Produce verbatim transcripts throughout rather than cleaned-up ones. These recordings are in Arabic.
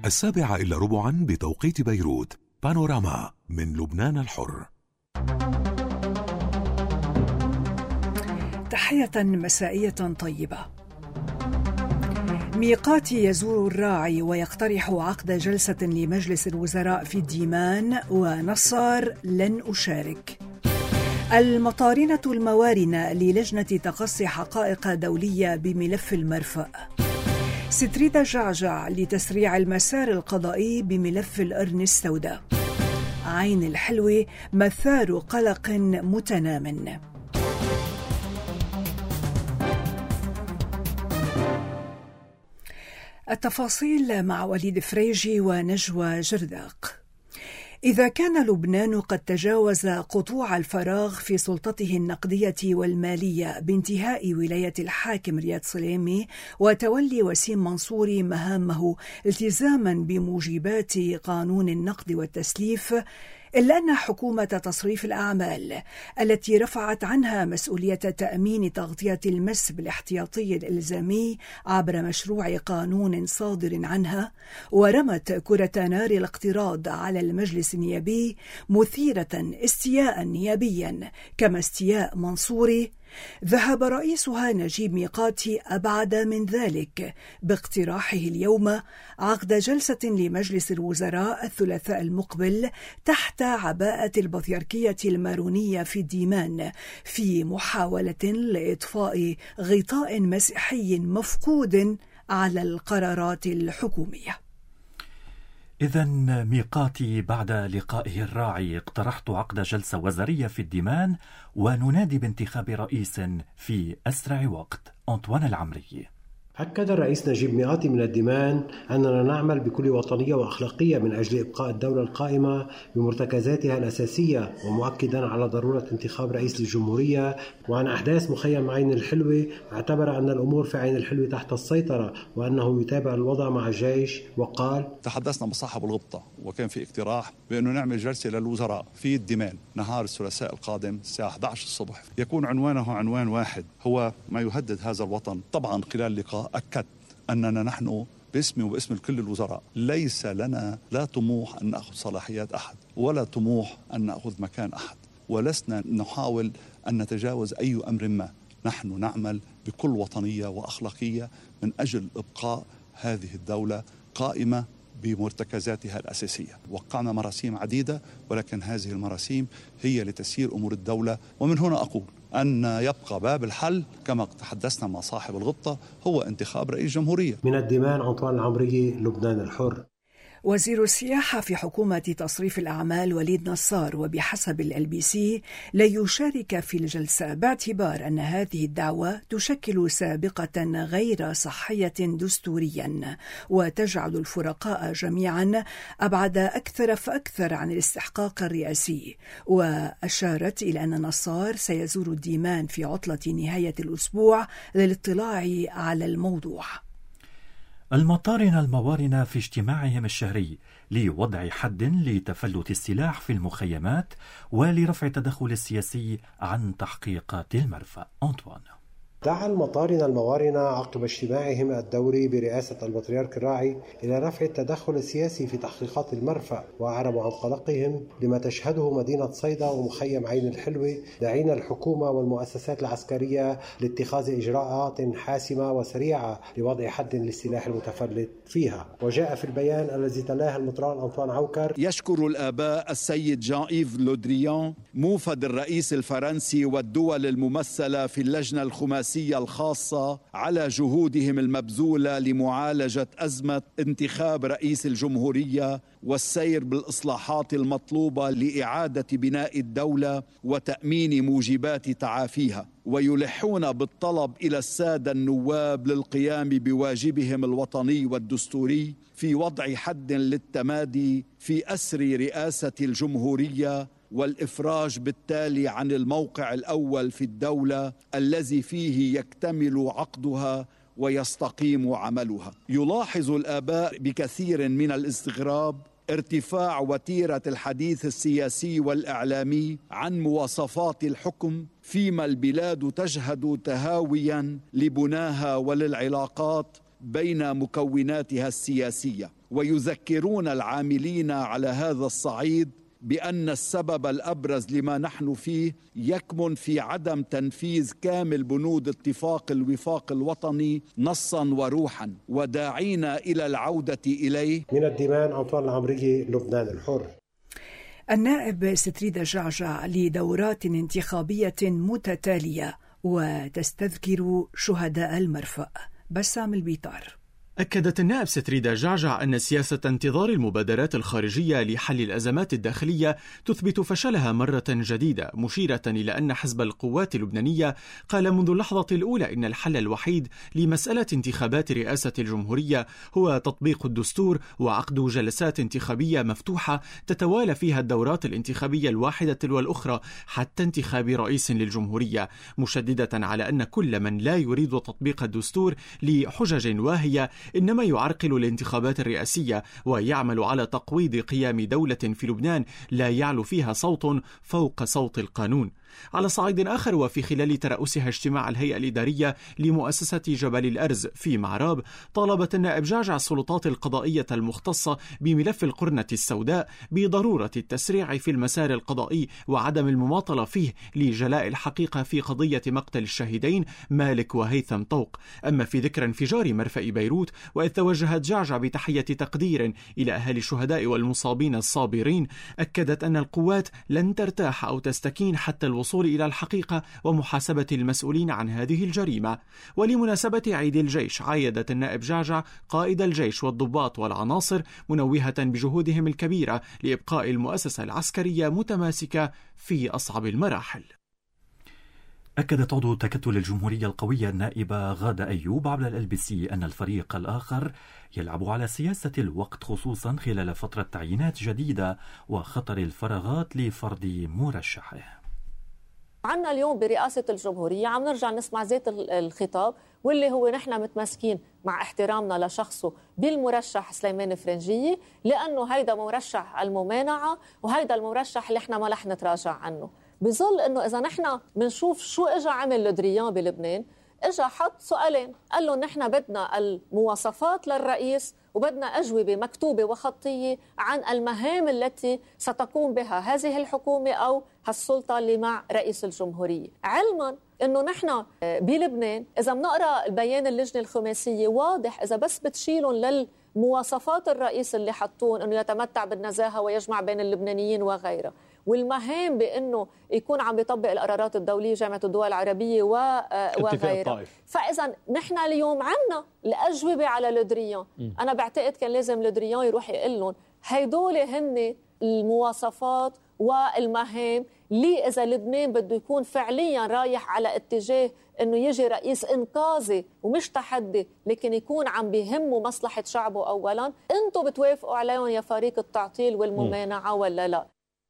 السابعة إلا ربعا بتوقيت بيروت. بانوراما من لبنان الحر. تحية مسائية طيبة. ميقاتي يزور الراعي ويقترح عقد جلسة لمجلس الوزراء في الديمان، ونصار لن أشارك. المطارنة الموارنة للجنة تقصي حقائق دولية بملف المرفأ. ستريدا جعجع لتسريع المسار القضائي بملف القرن السوداء. عين الحلوة مثار قلق متنام. التفاصيل مع وليد فريجي ونجوى جرداق. إذا كان لبنان قد تجاوز قطوع الفراغ في سلطته النقدية والمالية بانتهاء ولاية الحاكم رياض سليمي وتولي وسيم منصوري مهامه التزاما بموجبات قانون النقد والتسليف، إلا أن حكومة تصريف الأعمال التي رفعت عنها مسؤولية تأمين تغطية المس بالاحتياطي الإلزامي عبر مشروع قانون صادر عنها، ورمت كرة نار الاقتراض على المجلس النيابي مثيرة استياء نيابيا كما استياء منصوري، ذهب رئيسها نجيب ميقاتي أبعد من ذلك باقتراحه اليوم عقد جلسة لمجلس الوزراء الثلاثاء المقبل تحت عباءة البطيركية المارونية في الديمان، في محاولة لإطفاء غطاء مسيحي مفقود على القرارات الحكومية. إذن ميقاتي بعد لقائه الراعي اقترحت عقد جلسة وزارية في الديمان وننادي بانتخاب رئيس في أسرع وقت. أنطوان العمري. أكد الرئيس نجيب ميقاتي من الديمان أننا نعمل بكل وطنية وأخلاقية من أجل إبقاء الدولة القائمة بمرتكزاتها الأساسية، ومؤكدا على ضرورة انتخاب رئيس للجمهورية. وعن أحداث مخيم عين الحلوة اعتبر أن الأمور في عين الحلوة تحت السيطرة وأنه يتابع الوضع مع الجيش، وقال: تحدثنا مع صاحب الغبطة وكان في اقتراح بأنه نعمل جلسة للوزراء في الديمان نهار الثلاثاء القادم الساعة إحدى عشر الصبح، يكون عنوانه عنوان واحد هو ما يهدد هذا الوطن. طبعا خلال اللقاء أكد أننا نحن باسمي وباسم كل الوزراء ليس لنا لا طموح أن نأخذ صلاحيات أحد ولا طموح أن نأخذ مكان أحد، ولسنا نحاول أن نتجاوز أي أمر ما. نحن نعمل بكل وطنية وأخلاقية من أجل إبقاء هذه الدولة قائمة بمرتكزاتها الأساسية. وقعنا مراسيم عديدة، ولكن هذه المراسيم هي لتسيير أمور الدولة. ومن هنا أقول أن يبقى باب الحل كما تحدثنا مع صاحب الغبطة هو انتخاب رئيس جمهورية. من الديمان أنطوان العمري، لبنان الحر. وزير السياحة في حكومة تصريف الأعمال وليد نصار وبحسب ال بي سي لا يشارك في الجلسة باعتبار أن هذه الدعوة تشكل سابقة غير صحية دستوريا وتجعل الفرقاء جميعا أبعد أكثر فأكثر عن الاستحقاق الرئاسي. وأشارت إلى أن نصار سيزور الديمان في عطلة نهاية الأسبوع للاطلاع على الموضوع. المطارنة الموارنة في اجتماعهم الشهري لوضع حد لتفلت السلاح في المخيمات ولرفع التدخل السياسي عن تحقيقات المرفأ. أنطوان. دعا المطارنة الموارنة عقب اجتماعهم الدوري برئاسة البطريرك الراعي إلى رفع التدخل السياسي في تحقيقات المرفأ، وأعربوا عن قلقهم لما تشهده مدينة صيدا ومخيم عين الحلوة، داعين الحكومة والمؤسسات العسكرية لاتخاذ إجراءات حاسمة وسريعة لوضع حد للسلاح المتفلت فيها. وجاء في البيان الذي تلاه المطران أنطوان عوكر: يشكر الآباء السيد جان إيف لودريان موفد الرئيس الفرنسي والدول الممثلة في اللجنة الخماسية الخاصة على جهودهم المبذولة لمعالجة أزمة انتخاب رئيس الجمهورية والسير بالإصلاحات المطلوبة لإعادة بناء الدولة وتأمين موجبات تعافيها، ويلحون بالطلب إلى السادة النواب للقيام بواجبهم الوطني والدستوري في وضع حد للتمادي في أسر رئاسة الجمهورية والإفراج بالتالي عن الموقع الأول في الدولة الذي فيه يكتمل عقدها ويستقيم عملها. يلاحظ الآباء بكثير من الاستغراب ارتفاع وتيرة الحديث السياسي والإعلامي عن مواصفات الحكم فيما البلاد تشهد تهاويا لبناها وللعلاقات بين مكوناتها السياسية، ويذكرون العاملين على هذا الصعيد بأن السبب الأبرز لما نحن فيه يكمن في عدم تنفيذ كامل بنود اتفاق الوفاق الوطني نصا وروحا، وداعين إلى العودة إليه. من الديمان أنطوان العمرية، لبنان الحر. النائب ستريدا جعجع لدورات انتخابية متتالية وتستذكر شهداء المرفأ. بسام البيطار. أكدت النائب ستريدا جعجع أن سياسة انتظار المبادرات الخارجية لحل الأزمات الداخلية تثبت فشلها مرة جديدة، مشيرة إلى أن حزب القوات اللبنانية قال منذ اللحظة الأولى إن الحل الوحيد لمسألة انتخابات رئاسة الجمهورية هو تطبيق الدستور وعقد جلسات انتخابية مفتوحة تتوالى فيها الدورات الانتخابية الواحدة تلو الأخرى حتى انتخاب رئيس للجمهورية، مشددة على أن كل من لا يريد تطبيق الدستور لحجج واهية إنما يعرقل الانتخابات الرئاسية ويعمل على تقويض قيام دولة في لبنان لا يعلو فيها صوت فوق صوت القانون. على صعيد آخر، وفي خلال ترأسها اجتماع الهيئة الإدارية لمؤسسة جبل الأرز في معراب، طالبت النائب جعجع السلطات القضائية المختصة بملف القرنة السوداء بضرورة التسريع في المسار القضائي وعدم المماطلة فيه لجلاء الحقيقة في قضية مقتل الشهيدين مالك وهيثم طوق. أما في ذكرى انفجار مرفأ بيروت، وإذ توجهت جعجع بتحية تقدير إلى أهالي الشهداء والمصابين الصابرين، أكدت أن القوات لن ترتاح أو تستكين حتى الوصول إلى الحقيقة ومحاسبة المسؤولين عن هذه الجريمة. ولمناسبة عيد الجيش، عايدت النائب جعجع قائد الجيش والضباط والعناصر، منوهة بجهودهم الكبيرة لإبقاء المؤسسة العسكرية متماسكة في أصعب المراحل. أكدت عضو تكتل الجمهورية القوية النائبة غادة أيوب عبر ال بي سي أن الفريق الآخر يلعب على سياسة الوقت، خصوصا خلال فترة تعيينات جديدة وخطر الفراغات لفرض مرشحه. عنا اليوم برئاسة الجمهورية عم نرجع نسمع زيت الخطاب، واللي هو نحن متمسكين مع احترامنا لشخصه بالمرشح سليمان فرنجية، لأنه هيدا مرشح الممانعة وهيدا المرشح اللي احنا ما رح نتراجع عنه. بظل أنه إذا نحن بنشوف شو إجا عمل لودريان بلبنان، إجا حط سؤالين، قال له نحن بدنا المواصفات للرئيس وبدنا أجوبة مكتوبة وخطية عن المهام التي ستقوم بها هذه الحكومة أو هالسلطة اللي مع رئيس الجمهورية، علما أنه نحن بلبنان إذا بنقرأ البيان اللجنة الخماسية واضح إذا بس بتشيلون للمواصفات الرئيس اللي حطون أنه يتمتع بالنزاهة ويجمع بين اللبنانيين وغيره، والمهام بأنه يكون عم بيطبق القرارات الدولية جامعة الدول العربية وغيرها. فإذا نحن اليوم عنا الأجوبة على لودريان. أنا بعتقد كان لازم لودريان يروح يقول لهم هيدول هن المواصفات والمهام اللي إذا لبنان بده يكون فعليا رايح على اتجاه أنه يجي رئيس إنقاذي ومش تحدي، لكن يكون عم بيهمه مصلحة شعبه أولا، أنتوا بتوافقوا عليهم يا فريق التعطيل والممانعة ولا لا؟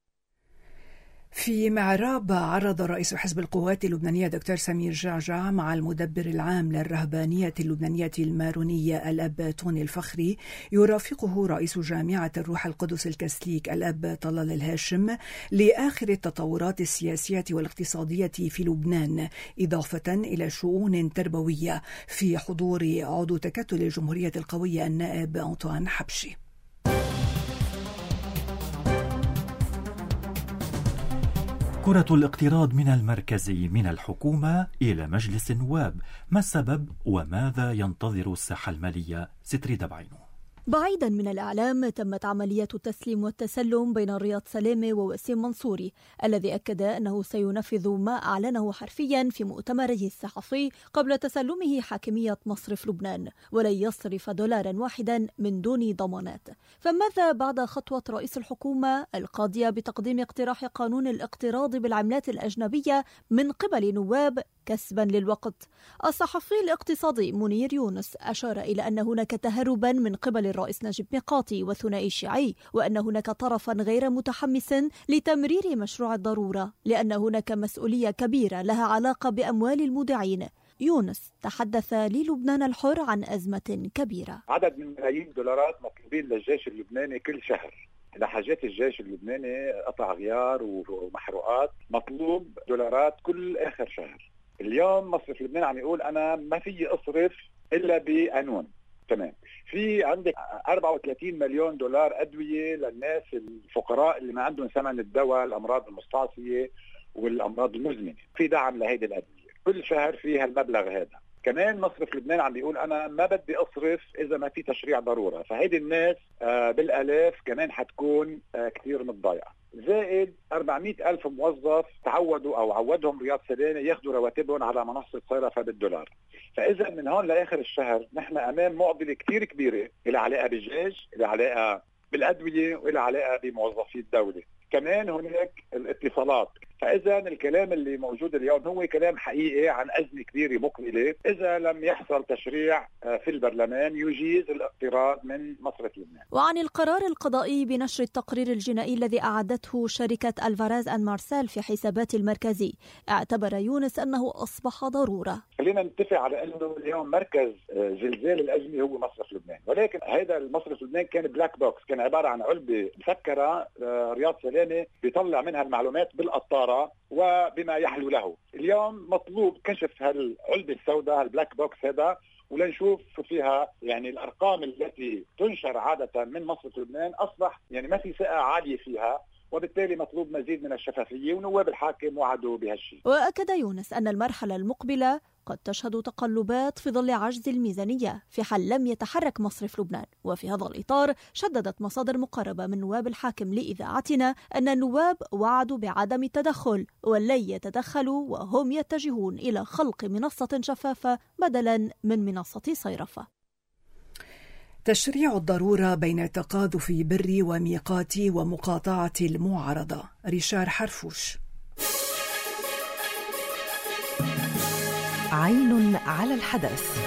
في معراب، عرض رئيس حزب القوات اللبنانية دكتور سمير جعجع مع المدبر العام للرهبانية اللبنانية المارونية الأب توني الفخري، يرافقه رئيس جامعة الروح القدس الكاثوليك الأب طلال الهاشم، لآخر التطورات السياسية والاقتصادية في لبنان، إضافة إلى شؤون تربوية، في حضور عضو تكتل الجمهورية القوية النائب أنطوان حبشي. كرة الاقتراض من المركز من الحكومة إلى مجلس النواب، ما السبب وماذا ينتظر الساحة المالية؟ ستريدا بعينه. بعيدا من الإعلام، تمت عملية التسليم والتسلم بين رياض سلامة ووسيم منصوري، الذي أكد أنه سينفذ ما أعلنه حرفيا في مؤتمره الصحفي قبل تسلمه حاكمية مصرف لبنان، ولن يصرف دولارا واحدا من دون ضمانات. فماذا بعد خطوة رئيس الحكومة القاضية بتقديم اقتراح قانون الاقتراض بالعملات الأجنبية من قبل نواب كسبا للوقت؟ الصحفي الاقتصادي منير يونس أشار إلى أن هناك تهربا من قبل الرئيس نجيب ميقاتي والثنائي الشيعي، وأن هناك طرفا غير متحمس لتمرير مشروع الضرورة، لأن هناك مسؤولية كبيرة لها علاقة بأموال المودعين. يونس تحدث للبنان الحر عن أزمة كبيرة. عدد من ملايين دولارات مطلوبين للجيش اللبناني كل شهر لحاجات الجيش اللبناني، قطع غيار ومحروقات، مطلوب دولارات كل آخر شهر. اليوم مصرف لبنان عم يقول أنا ما في أصرف إلا بقانون، تمام. في عندك أربعة وثلاثين مليون دولار أدوية للناس الفقراء اللي ما عندهم ثمن الدواء، الأمراض المستعصية والأمراض المزمنة، في دعم لهيدي الأدوية كل شهر فيها المبلغ هذا. كمان مصرف لبنان عم بيقول أنا ما بدي أصرف إذا ما في تشريع ضرورة، فهيدي الناس بالآلاف كمان حتكون كثير متضايقة. زائد أربعمئة ألف موظف تعودوا أو عودهم رياض سلامة ياخذوا رواتبهم على منصة صرافة بالدولار. فإذا من هون لآخر الشهر نحن أمام معضلة كثير كبيرة إلى علاقة بالجيش، إلى علاقة بالأدوية، وإلى علاقة بموظفي الدولة. كمان هناك الاتصالات. فإذا الكلام اللي موجود اليوم هو كلام حقيقي عن أزمة كبيرة مقبلة إذا لم يحصل تشريع في البرلمان يجيز الاقتراض من مصرف لبنان. وعن القرار القضائي بنشر التقرير الجنائي الذي أعدته شركة ألفاريز أند مارسيل في حسابات المركزي، اعتبر يونس أنه أصبح ضرورة. خلينا نتفق على أنه اليوم مركز زلزال الأزمة هو مصرف لبنان، ولكن هذا المصرف لبنان كان بلاك بوكس، كان عبارة عن علبة مسكرة رياض سلامة بيطلع منها المعلومات بالقطارة وبما يحلو له. اليوم مطلوب كشف هالعلبة السوداء، هالبلاك بوكس هذا، ولنشوف فيها يعني الأرقام التي تنشر عادة من مصرف لبنان أصبح يعني ما في ثقة عالية فيها، وبالتالي مطلوب مزيد من الشفافية، ونواب الحاكم وعدوا بهالشيء. وأكد يونس أن المرحلة المقبلة قد تشهد تقلبات في ظل عجز الميزانية في حال لم يتحرك مصرف لبنان. وفي هذا الإطار شددت مصادر مقربة من نواب الحاكم لإذاعتنا أن النواب وعدوا بعدم التدخل ولن يتدخلوا، وهم يتجهون إلى خلق منصة شفافة بدلا من منصة صيرفة. تشريع الضرورة بين تقاذف بري وميقاتي ومقاطعة المعارضة. ريشار حرفوش. عين على الحدث.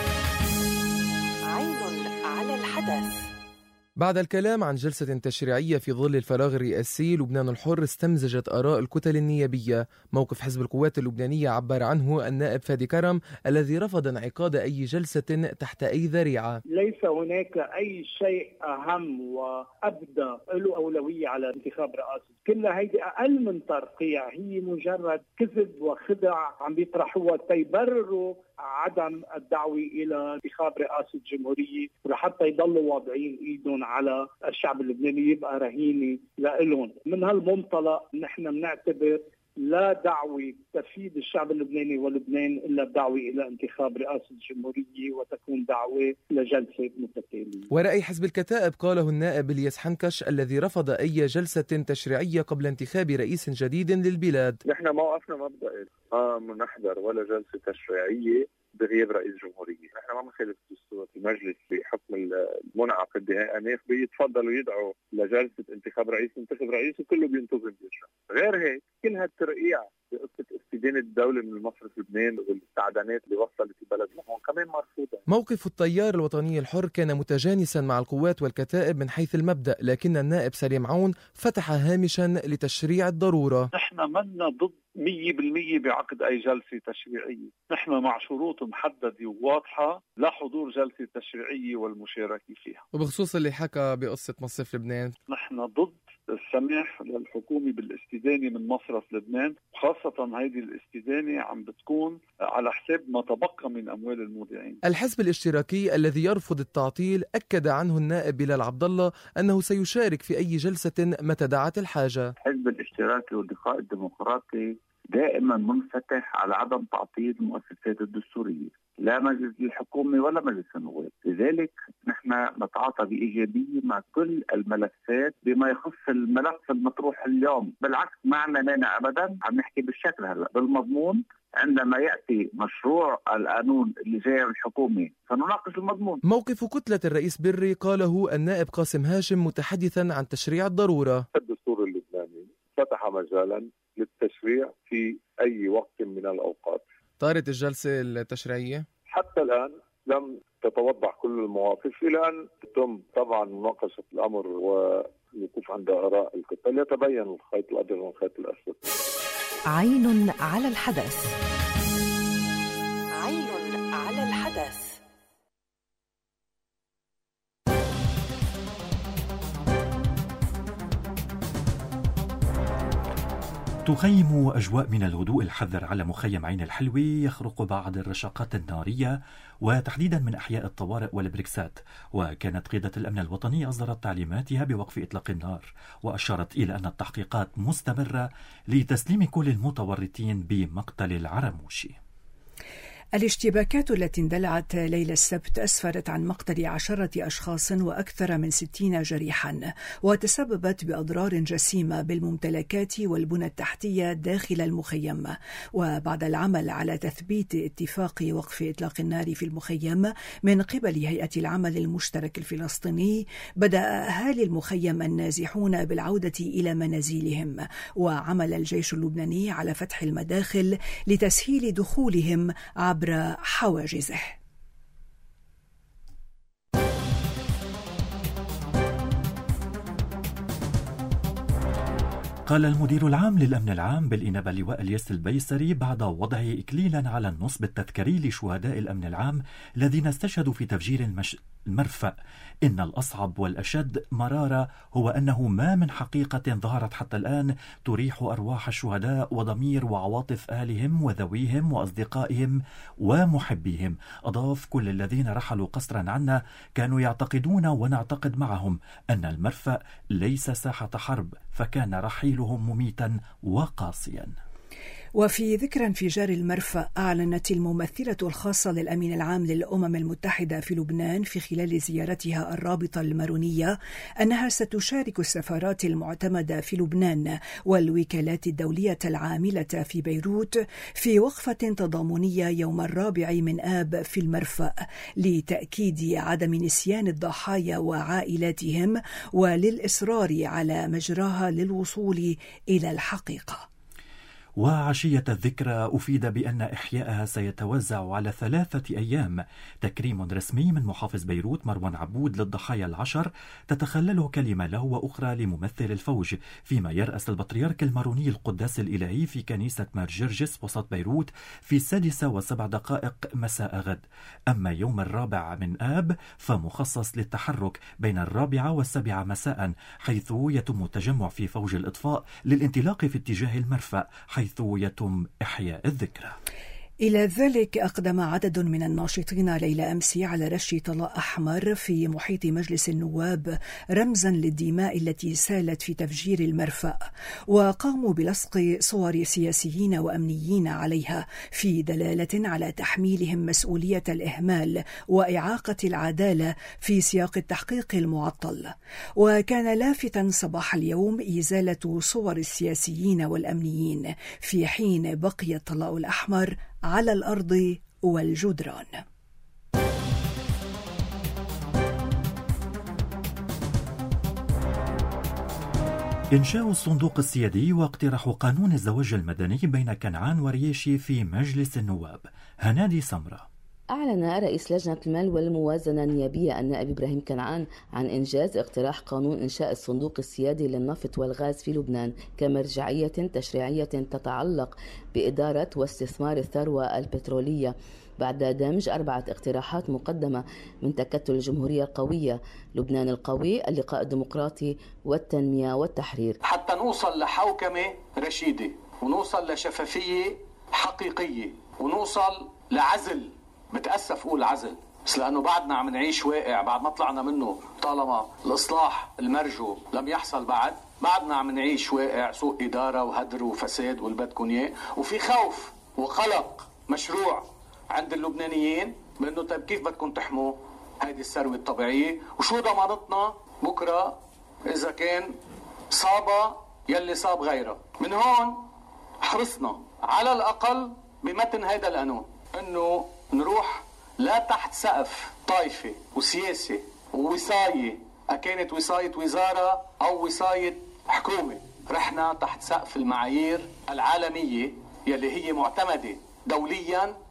عين على الحدث. بعد الكلام عن جلسة تشريعية في ظل الفراغ الرئاسي، لبنان الحر استمزجت آراء الكتل النيابية. موقف حزب القوات اللبنانية عبر عنه النائب فادي كرم الذي رفض انعقاد أي جلسة تحت أي ذريعة. ليس هناك أي شيء أهم وأبدى له أولوية على انتخاب رئاسة. كل هيدي أقل من ترقيع، هي مجرد كذب وخدع عم بيطرحوها تيبرروا عدم الدعوة إلى انتخاب رئاسة جمهورية، ولحتى يضلوا واضعين إيدهم على الشعب اللبناني يبقى رهينة لإلهم. من هالمنطلق نحن بنعتبر لا دعوة تفيد الشعب اللبناني ولبنان إلا الدعوة إلى انتخاب رئاسة الجمهورية، وتكون دعوة لجلسة متتالية. ورأي حزب الكتائب قاله النائب الياس حنكش الذي رفض أي جلسة تشريعية قبل انتخاب رئيس جديد للبلاد. نحن موقفنا مبدئي ما منحضر ولا جلسة تشريعية بغياب رئيس جمهورية. نحن ما بنخالف الدستور. المجلس بحكم المنعقد بهيئة بيتفضلوا يدعوا لجلسة انتخاب رئيس، انتخاب رئيس وكله بينتظم بإجراء. غير هيك كل هالترقيع بقصة استدانة الدولة من المصرف لبنان والتعدانات اللي وصلت البلد لهون كمان مرفوضة. موقف التيار الوطني الحر كان متجانسا مع القوات والكتائب من حيث المبدأ، لكن النائب سليم عون فتح هامشا لتشريع الضرورة. نحن منا ضد مية بالمية بعقد أي جلسة تشريعية. نحن مع شروط محددة وواضحة لحضور جلسة تشريعية والمشاركة فيها. وبخصوص اللي حكى بقصة مصرف لبنان، نحن ضد السماح للحكومة بالاستدانة من مصرف لبنان، خاصة هذه الاستدانة عم بتكون على حساب ما تبقى من أموال المودعين. الحزب الاشتراكي الذي يرفض التعطيل أكد عنه النائب بلال عبد الله أنه سيشارك في أي جلسة متى دعت الحاجة. الحزب الاشتراكي واللقاء الديمقراطي دائما منفتح على عدم تعطيل المؤسسات الدستورية، لا مجلس الحكومة ولا مجلس النواب. لذلك نحن نتعاطى بإيجابية مع كل الملفات بما يخص الملف المطروح اليوم. بالعكس ما عندنا مانع أبدا، عم نحكي بالشكل هلا بالمضمون. عندما يأتي مشروع القانون اللي جاي من الحكومة فنناقش المضمون. موقف كتلة الرئيس بري قاله النائب قاسم هاشم متحدثا عن تشريع الضرورة. الدستور اللبناني فتح مجالا للتشريع في أي وقت من الأوقات. طارت الجلسة التشريعية؟ حتى الآن لم تتوضح كل المواقف إلى أن تتم طبعا مناقشة الأمر ويكون عند آراء الكتل يتبين الخيط الأبيض من الخيط الأسود. عين على الحدث. عين على الحدث. تخيم أجواء من الهدوء الحذر على مخيم عين الحلوي يخرق بعض الرشقات النارية وتحديدا من أحياء الطوارئ والبريكسات. وكانت قيادة الأمن الوطني أصدرت تعليماتها بوقف إطلاق النار، وأشارت إلى أن التحقيقات مستمرة لتسليم كل المتورطين بمقتل العرموشي. الاشتباكات التي اندلعت ليلة السبت أسفرت عن مقتل عشرة أشخاص وأكثر من ستين جريحا، وتسببت بأضرار جسيمة بالممتلكات والبنى التحتية داخل المخيم. وبعد العمل على تثبيت اتفاق وقف إطلاق النار في المخيم من قبل هيئة العمل المشترك الفلسطيني، بدأ أهالي المخيم النازحون بالعودة إلى منازلهم، وعمل الجيش اللبناني على فتح المداخل لتسهيل دخولهم عبر عبر حواجزه. قال المدير العام للأمن العام بالإنابة اللواء الياس البيسري بعد وضع إكليلا على النصب التذكاري لشهداء الأمن العام الذين استشهدوا في تفجير المش... المرفأ إن الأصعب والأشد مرارة هو أنه ما من حقيقة ظهرت حتى الآن تريح أرواح الشهداء وضمير وعواطف أهلهم وذويهم وأصدقائهم ومحبيهم. أضاف: كل الذين رحلوا قسرا عنا كانوا يعتقدون ونعتقد معهم أن المرفأ ليس ساحة حرب، فكان رحيلهم مميتا وقاسيا. وفي ذكرى انفجار المرفأ، أعلنت الممثلة الخاصة للأمين العام للأمم المتحدة في لبنان في خلال زيارتها الرابطة المارونية أنها ستشارك السفارات المعتمدة في لبنان والوكالات الدولية العاملة في بيروت في وقفة تضامنية يوم الرابع من آب في المرفأ لتأكيد عدم نسيان الضحايا وعائلاتهم وللإصرار على مجراها للوصول إلى الحقيقة. وعشية الذكرى أفيد بأن إحياءها سيتوزع على ثلاثة أيام. تكريم رسمي من محافظ بيروت مروان عبود للضحايا العشر تتخلله كلمة له وأخرى لممثل الفوج، فيما يرأس البطريرك الماروني القداس الإلهي في كنيسة مار جرجس وسط بيروت في السادسة وسبع دقائق مساء غد. أما يوم الرابع من آب فمخصص للتحرك بين الرابعة والسابعة مساء، حيث يتم التجمع في فوج الإطفاء للانطلاق في اتجاه المرفأ حيث يتم إحياء الذكرى. إلى ذلك أقدم عدد من الناشطين ليلة أمس على رش طلاء أحمر في محيط مجلس النواب رمزا للدماء التي سالت في تفجير المرفأ، وقاموا بلصق صور سياسيين وأمنيين عليها في دلالة على تحميلهم مسؤولية الإهمال وإعاقة العدالة في سياق التحقيق المعطل. وكان لافتا صباح اليوم إزالة صور السياسيين والأمنيين في حين بقي الطلاء الأحمر على الأرض والجدران. إنشاء الصندوق السيادي واقتراح قانون الزواج المدني بين كنعان ورياشي في مجلس النواب. هنادي سمرة. أعلن رئيس لجنة المال والموازنة النيابية النائب إبراهيم كنعان عن إنجاز اقتراح قانون إنشاء الصندوق السيادي للنفط والغاز في لبنان كمرجعية تشريعية تتعلق بإدارة واستثمار الثروة البترولية، بعد دمج أربعة اقتراحات مقدمة من تكتل الجمهورية القوية، لبنان القوي، اللقاء الديمقراطي، والتنمية والتحرير، حتى نوصل لحوكمة رشيدة ونوصل لشفافية حقيقية ونوصل لعزل. متأسف أقول عزل، بس لأنه بعدنا عم نعيش واقع بعد ما طلعنا منه، طالما الإصلاح المرجو لم يحصل بعد، بعدنا عم نعيش واقع سوء إدارة وهدر وفساد والبدكن إياه، وفي خوف وقلق مشروع عند اللبنانيين بأنه طيب كيف بدكم تحموا هذه الثروة الطبيعية، وشو ضمانتنا بكرة إذا كان صاب يلي صاب غيره. من هون حرصنا على الأقل بمتن هذا القانون أنه نروح لا تحت سقف طائفة وسياسة ووصاية، أكانت وصاية وزارة أو وصاية حكومة، رحنا تحت سقف المعايير العالمية يلي هي معتمدة دوليا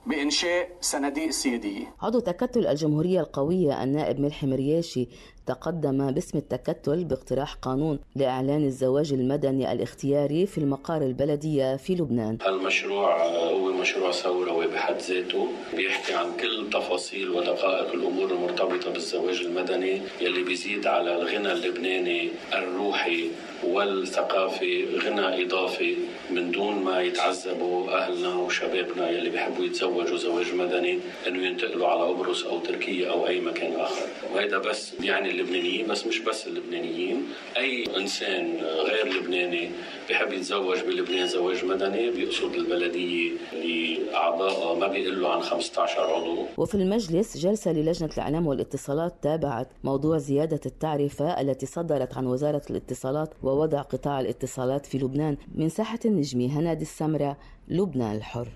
بإنشاء صناديق السيادية. عضو تكتل الجمهورية القوية النائب ملحم مرياشي تقدم باسم التكتل باقتراح قانون لإعلان الزواج المدني الاختياري في المقار البلدية في لبنان. المشروع هو مشروع ثورة بحد ذاته، بيحكي عن كل تفاصيل ودقائق الأمور المرتبطة بالزواج المدني يلي بيزيد على الغنى اللبناني الروحي والثقافي غنى إضافي من دون ما يتعذبوا أهلنا وشبابنا يلي بيحبوا يتزوجوا زواج مدني أنه ينتقلوا على قبرص أو تركيا أو أي مكان آخر. وهذا بس يعني اللبنانيين، بس مش بس اللبنانيين، أي إنسان غير لبناني بيحب يتزوج بلبنان زواج مدني بيقصد البلدية لأعضائها ما بيقلوا عن خمسة عشر عضو. وفي المجلس جلسة للجنة الإعلام والاتصالات تابعت موضوع زيادة التعرفة التي صدرت عن وزارة الاتصالات ووضع قطاع الاتصالات في لبنان. من ساحة النجمي هنادي السمرة، لبنان الحر.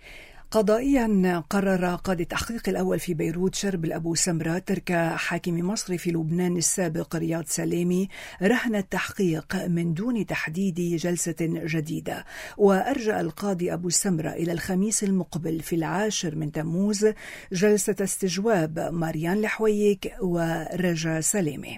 قضائيا قرر قاضي التحقيق الأول في بيروت شربل أبو سمرة ترك حاكم مصر في لبنان السابق رياض سلامي رهن التحقيق من دون تحديد جلسة جديدة. وأرجى القاضي أبو سمرة إلى الخميس المقبل في العاشر من تموز جلسة استجواب ماريان الحويك ورجا سلامي.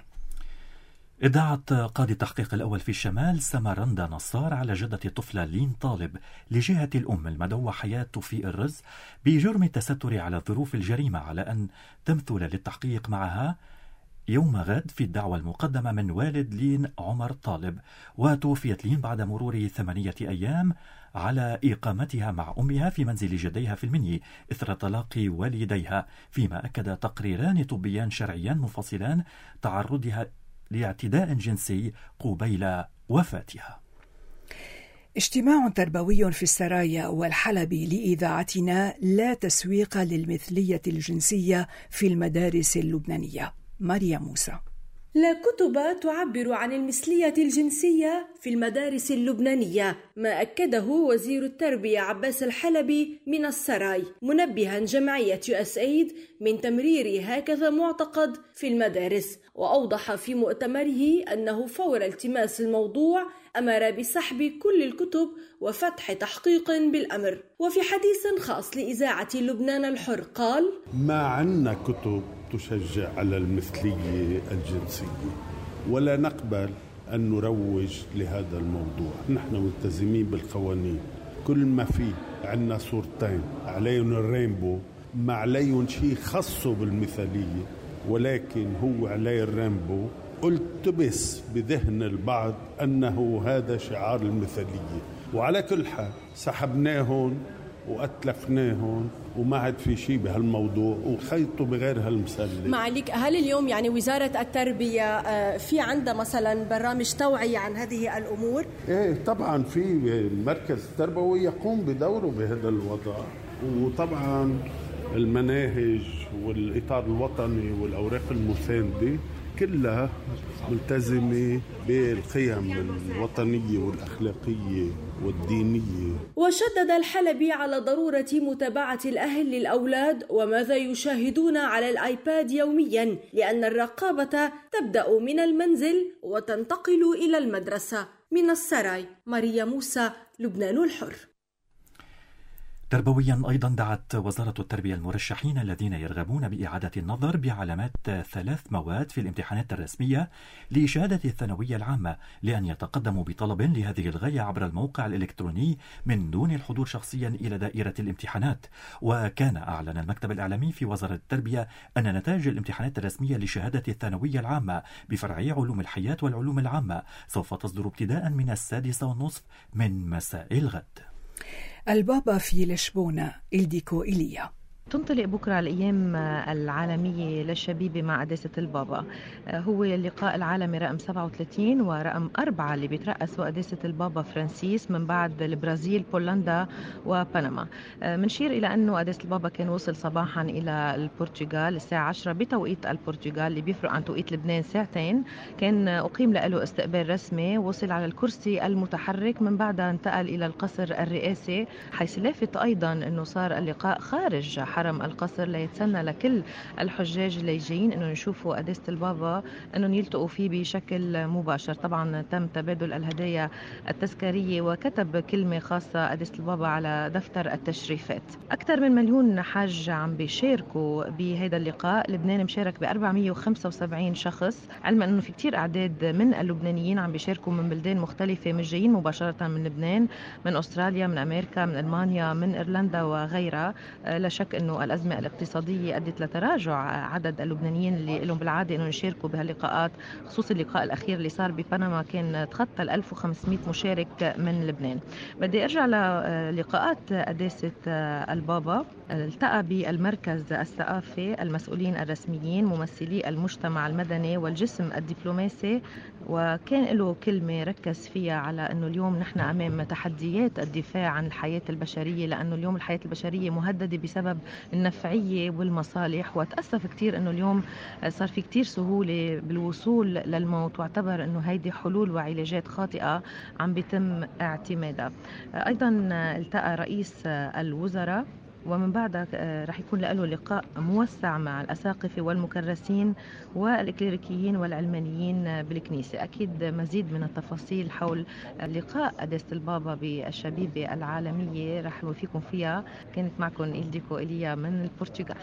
ادعت قاضي التحقيق الأول في الشمال سمرندا نصار على جدة الطفلة لين طالب لجهة الأم المدعوة حياة توفيق الرز بجرم التستر على ظروف الجريمة على أن تمثل للتحقيق معها يوم غد في الدعوة المقدمة من والد لين عمر طالب. وتوفيت لين بعد مرور ثمانية أيام على إقامتها مع أمها في منزل جديها في المني إثر طلاق والديها، فيما أكد تقريران طبيان شرعيان منفصلان تعرضها لاعتداء جنسي قبيل وفاتها. اجتماع تربوي في السرايا والحلبي لإذاعتنا لا تسويق للمثلية الجنسية في المدارس اللبنانية. ماريا موسى. لا كتب تعبر عن المثلية الجنسية في المدارس اللبنانية، ما أكده وزير التربية عباس الحلبي من السراي، منبها جمعية يو اس ايد من تمرير هكذا معتقد في المدارس. وأوضح في مؤتمره أنه فور التماس الموضوع أمر بسحب كل الكتب وفتح تحقيق بالأمر. وفي حديث خاص لإذاعة لبنان الحر قال: ما عنا كتب تشجع على المثلية الجنسية ولا نقبل أن نروج لهذا الموضوع. نحن ملتزمين بالقوانين، كل ما في عنا صورتين عليهم الرينبو، ما عليهم شيء خاصه بالمثالية، ولكن هو عليه الرينبو التبس بذهن البعض أنه هذا شعار المثالية. وعلى كل حال سحبناهم وأتلفناهم وما عاد في شيء بهالموضوع وخيطوا بغير هالمسلة. معليك، هل اليوم يعني وزارة التربية في عندها مثلا برامج توعية عن هذه الأمور؟ ايه طبعا، في المركز التربوي يقوم بدوره بهذا الوضع، وطبعا المناهج والإطار الوطني والأوراق المساندة كلها ملتزمة بالقيم الوطنية والأخلاقية والدينية. وشدد الحلبي على ضرورة متابعة الأهل للأولاد وماذا يشاهدون على الآيباد يوميا، لأن الرقابة تبدأ من المنزل وتنتقل إلى المدرسة. من السراي، ماريا موسى، لبنان الحر. تربويا أيضا دعت وزارة التربية المرشحين الذين يرغبون بإعادة النظر بعلامات ثلاث مواد في الامتحانات الرسمية لشهادة الثانوية العامة لأن يتقدموا بطلب لهذه الغاية عبر الموقع الإلكتروني من دون الحضور شخصيا إلى دائرة الامتحانات. وكان أعلن المكتب الإعلامي في وزارة التربية أن نتائج الامتحانات الرسمية لشهادة الثانوية العامة بفرعي علوم الحياة والعلوم العامة سوف تصدر ابتداء من السادسة والنصف من مساء الغد. البابا في لشبونة إلديكو إيليا. تنطلق بكرة الأيام العالمية للشبيبة مع قداسة البابا، هو اللقاء العالمي رقم سبعة وثلاثين ورقم أربعة اللي بيترأسوا قداسة البابا فرانسيس من بعد البرازيل، بولندا وبنما. منشير إلى أنه قداسة البابا كان وصل صباحا إلى البرتغال الساعة عشرة بتوقيت البرتغال اللي بيفرق عن توقيت لبنان ساعتين. كان أقيم له استقبال رسمي، وصل على الكرسي المتحرك، من بعدها انتقل إلى القصر الرئاسي، حيث لافت أيضا أنه صار اللقاء خارج حرم حرم القصر ليتسنى لكل الحجاج اللي جايين انه يشوفوا قداسة البابا انه يلتقوا فيه بشكل مباشر. طبعا تم تبادل الهدايا التذكارية وكتب كلمة خاصة قداسة البابا على دفتر التشريفات. أكثر من مليون حاج عم بيشاركوا بهذا اللقاء. لبنان مشارك ب أربعمية وخمسة وسبعين شخص، علما انه في كتير اعداد من اللبنانيين عم بيشاركوا من بلدان مختلفة، مش جايين مباشرة من لبنان، من استراليا، من امريكا، من المانيا، من ايرلندا وغيرها. لا شك انه الازمة الاقتصادية ادت لتراجع عدد اللبنانيين اللي لهم بالعادة انه يشاركوا بهاللقاءات، خصوصا اللقاء الاخير اللي صار ببنما كان تخطى ال ألف وخمسمية مشارك من لبنان. بدي ارجع للقاءات قداسة البابا. التقى بالمركز الثقافي المسؤولين الرسميين، ممثلي المجتمع المدني والجسم الدبلوماسي، وكان له كلمة ركز فيها على أنه اليوم نحن أمام تحديات الدفاع عن الحياة البشرية، لأنه اليوم الحياة البشرية مهددة بسبب النفعية والمصالح، وتأسف كتير أنه اليوم صار في كتير سهولة بالوصول للموت، واعتبر أنه هيدي حلول وعلاجات خاطئة عم بيتم اعتمادها. أيضا التقى رئيس الوزراء، ومن بعدها رح يكون له لقاء موسع مع الأساقفة والمكرسين والإكليريكيين والعلمانيين بالكنيسة. أكيد مزيد من التفاصيل حول لقاء قداسة البابا بالشبيبة العالمية رح نوفيكم فيها. كانت معكم إلديكو إليا من البرتغال.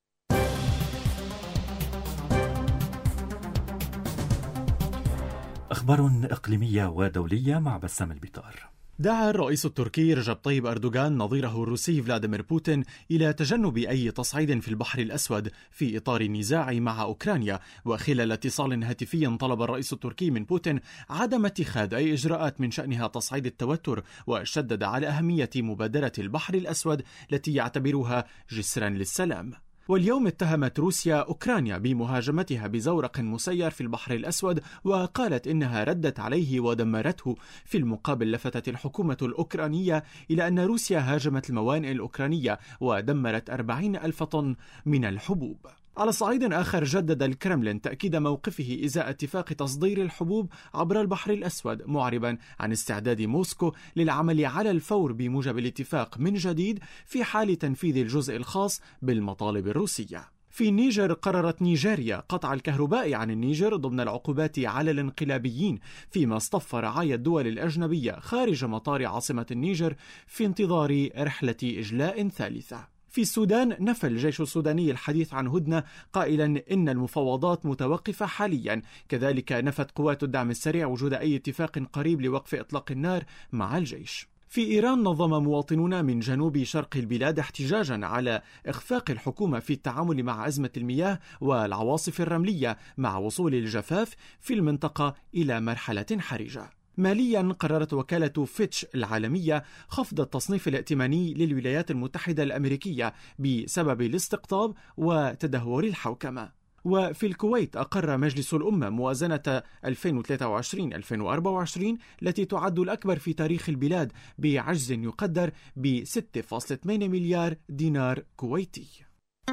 أخبار إقليمية ودولية مع بسام البطار. دعا الرئيس التركي رجب طيب أردوغان نظيره الروسي فلاديمير بوتين إلى تجنب أي تصعيد في البحر الأسود في إطار النزاع مع أوكرانيا. وخلال اتصال هاتفي طلب الرئيس التركي من بوتين عدم اتخاذ أي إجراءات من شأنها تصعيد التوتر، وشدد على أهمية مبادرة البحر الأسود التي يعتبرها جسرا للسلام. واليوم اتهمت روسيا أوكرانيا بمهاجمتها بزورق مسير في البحر الأسود، وقالت إنها ردت عليه ودمرته. في المقابل لفتت الحكومة الأوكرانية إلى أن روسيا هاجمت الموانئ الأوكرانية ودمرت أربعين ألف طن من الحبوب. على صعيد آخر، جدد الكرملين تأكيد موقفه إزاء اتفاق تصدير الحبوب عبر البحر الأسود، معربا عن استعداد موسكو للعمل على الفور بموجب الاتفاق من جديد في حال تنفيذ الجزء الخاص بالمطالب الروسية. في النيجر، قررت نيجيريا قطع الكهرباء عن النيجر ضمن العقوبات على الانقلابيين، فيما اصطف رعايا الدول الأجنبية خارج مطار عاصمة النيجر في انتظار رحلة إجلاء ثالثة. في السودان، نفى الجيش السوداني الحديث عن هدنة قائلا إن المفاوضات متوقفة حاليا. كذلك نفت قوات الدعم السريع وجود أي اتفاق قريب لوقف إطلاق النار مع الجيش. في إيران، نظم مواطنون من جنوب شرق البلاد احتجاجا على إخفاق الحكومة في التعامل مع أزمة المياه والعواصف الرملية مع وصول الجفاف في المنطقة إلى مرحلة حرجة. ماليا، قررت وكالة فيتش العالمية خفض التصنيف الائتماني للولايات المتحدة الأمريكية بسبب الاستقطاب وتدهور الحوكمة. وفي الكويت، أقر مجلس الأمة موازنة ألفين وثلاثة وعشرين ألفين وأربعة وعشرين التي تعد الأكبر في تاريخ البلاد بعجز يقدر ب ستة فاصلة ثمانية مليار دينار كويتي.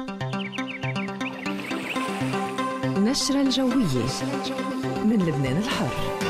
نشرة الجوية من لبنان الحر.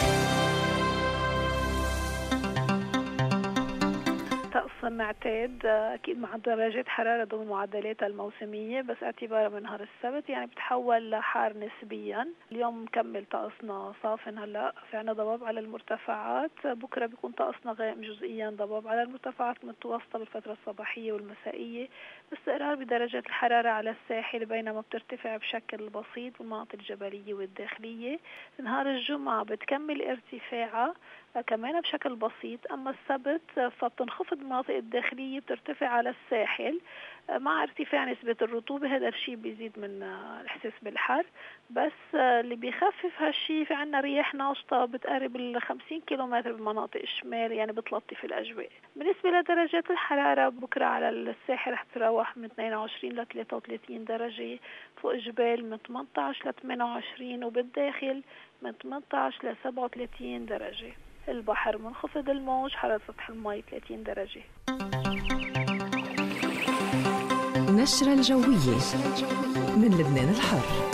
معتاد أكيد مع درجات حرارة ضمن معدلاتها الموسمية، بس اعتبارا من نهار السبت يعني بتحول لحار نسبيا. اليوم مكمل طقسنا صافن، هلا في عنا ضباب على المرتفعات، بكرة بيكون طقسنا غائم جزئيا، ضباب على المرتفعات المتوسطة بالفترة الصباحية والمسائية، استقرار بدرجات الحرارة على الساحل بينما بترتفع بشكل بسيط بالمناطق الجبلية والداخلية. نهار الجمعة بتكمل ارتفاعها كمان بشكل بسيط، أما السبت فبتنخفض المناطق الداخلية بترتفع على الساحل مع ارتفاع نسبة الرطوبة. هذا الشيء بيزيد من الإحساس بالحر، بس اللي بيخفف هالشيء في عنا رياح ناشطة بتقارب ال خمسين كيلومتر بمناطق الشمال، يعني بتلطف الأجواء. بالنسبة لدرجات الحرارة، بكرة على الساحل رح تتراوح من اثنين وعشرين ل ثلاثة وثلاثين درجة، فوق الجبال من ثمانية عشر ل ثمانية وعشرين، وبالداخل من ثمانية عشر ل سبعة وثلاثين درجة. البحر منخفض الموج، حرارة سطح الماء ثلاثين درجة. نشرة الجوية من لبنان الحر.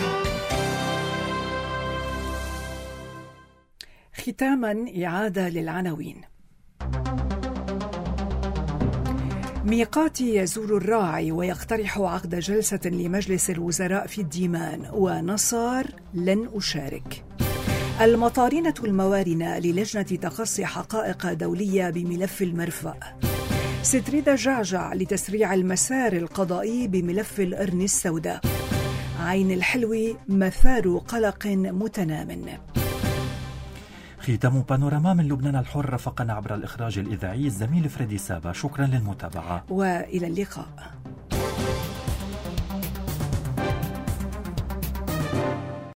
ختاما إعادة للعناوين. ميقاتي يزور الراعي ويقترح عقد جلسة لمجلس الوزراء في الديمان، ونصار لن أشارك. المطارنة الموارنة للجنة تقصي حقائق دولية بملف المرفأ. ستريدا جعجع لتسريع المسار القضائي بملف القرن السوداء. عين الحلوي مثار قلق متنام. ختام بانوراما من لبنان الحر. رافقنا عبر الإخراج الإذاعي الزميل فريدي سابا. شكرا للمتابعة وإلى اللقاء.